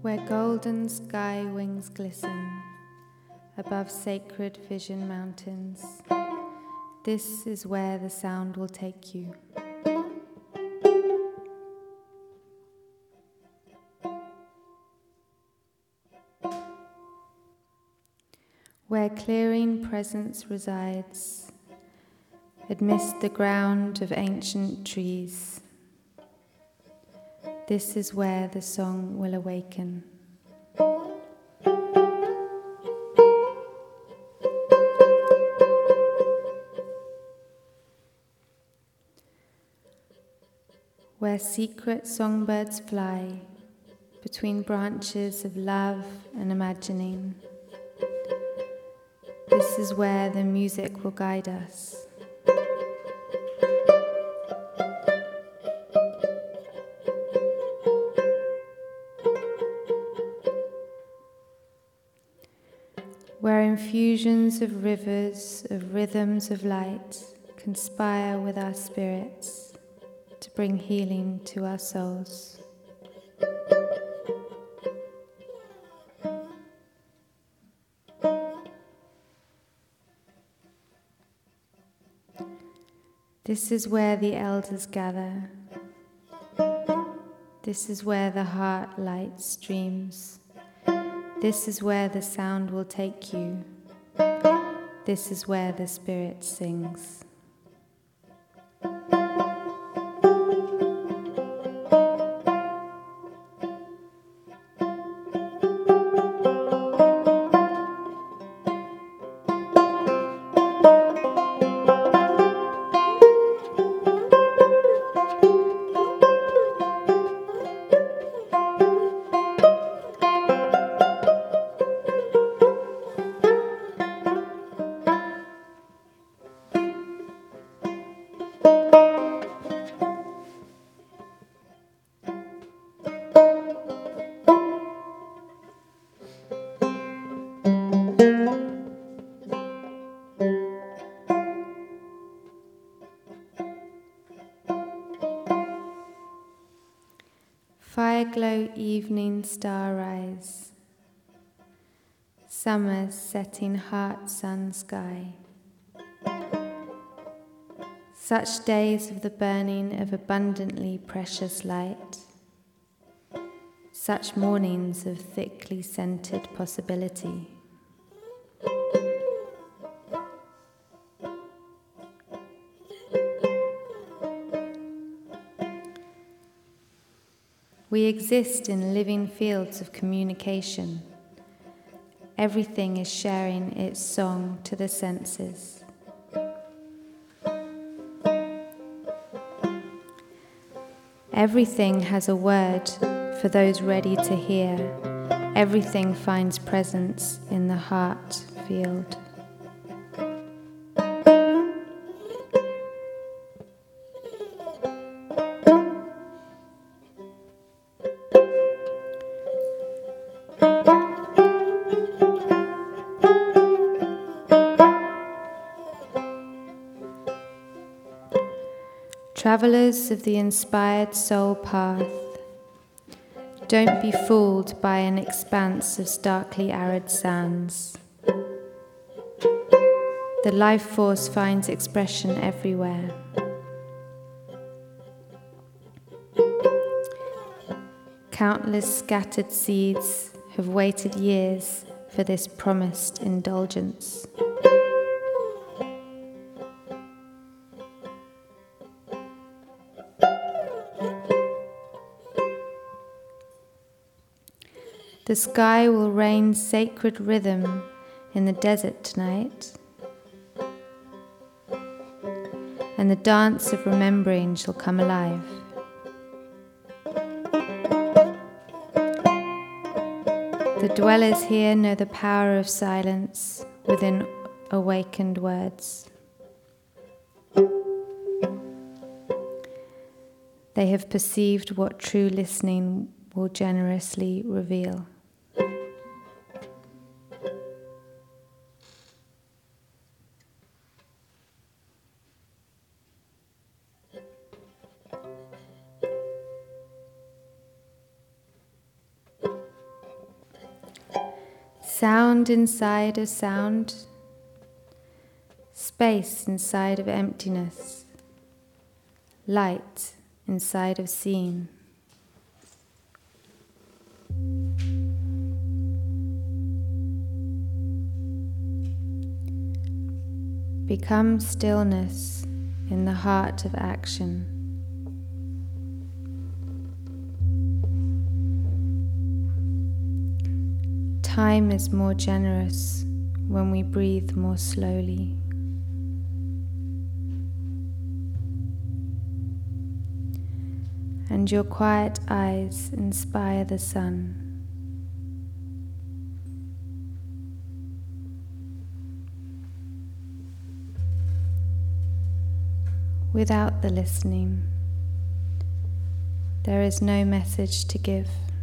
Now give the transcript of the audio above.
Where golden sky wings glisten above sacred vision mountains, this is where the sound will take you. Where clearing presence resides, amidst the ground of ancient trees, this is where the song will awaken. Where secret songbirds fly between branches of love and imagining, this is where the music will guide us. Where infusions of rivers, of rhythms of light, conspire with our spirits to bring healing to our souls. This is where the elders gather. This is where the heart light streams. This is where the sound will take you. This is where the spirit sings. Fire-glow evening star rise, summer's setting heart sun sky. Such days of the burning of abundantly precious light, such mornings of thickly scented possibility. We exist in living fields of communication. Everything is sharing its song to the senses. Everything has a word for those ready to hear. Everything finds presence in the heart field. Travelers of the inspired soul path, don't be fooled by an expanse of starkly arid sands. The life force finds expression everywhere. Countless scattered seeds have waited years for this promised indulgence. The sky will rain sacred rhythm in the desert tonight, and the dance of remembering shall come alive. The dwellers here know the power of silence within awakened words. They have perceived what true listening will generously reveal. Sound inside of sound, space inside of emptiness, light inside of seeing. Become stillness in the heart of action. Time is more generous when we breathe more slowly. And your quiet eyes inspire the sun. Without the listening, there is no message to give.